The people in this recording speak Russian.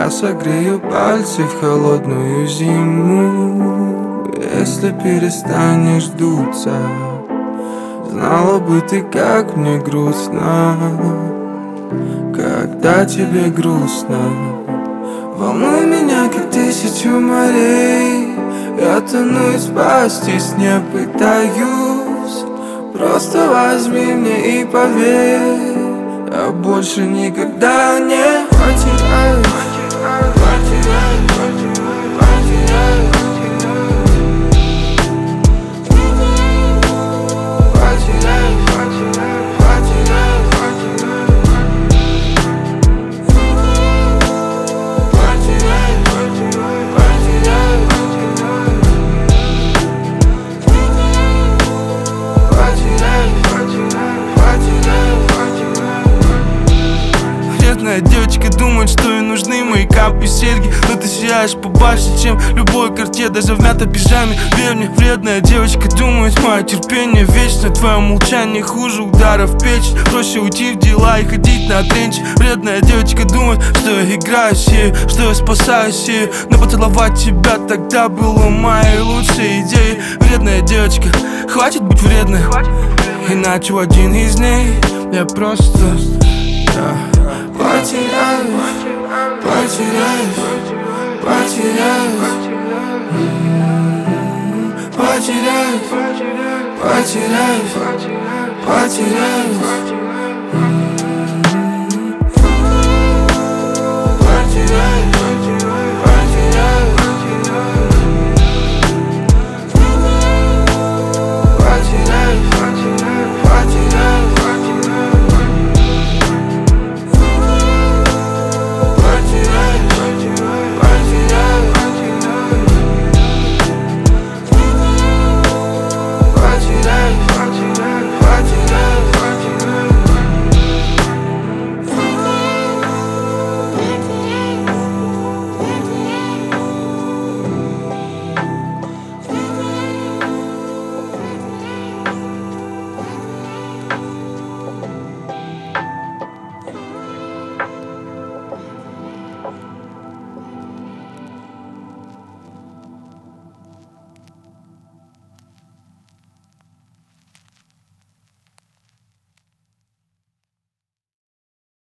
Я согрею пальцы в холодную зиму, если перестанешь дуться. Знала бы ты, как мне грустно, когда тебе грустно. Волнуй меня, как тысячу морей. Я тону и спастись не пытаюсь. Просто возьми мне и поверь, я больше никогда не потеряюсь. Вредная девочка думает, что ей нужны мои капли серьги, но ты сияешь побольше, чем любой карте, даже в мятой пижаме. Верь мне, вредная девочка думает, мое терпение вечно. Твое молчание хуже удара в печь. Проще уйти в дела и ходить на тренч. Вредная девочка думает, что я играю с ею, что я спасаюсь ею, но поцеловать тебя тогда было моей лучшей идеей. Вредная девочка, хватит быть вредной, иначе в один из дней я просто потеряюсь, потеряюсь, потеряюсь, потеряюсь, потеряюсь, потеряюсь.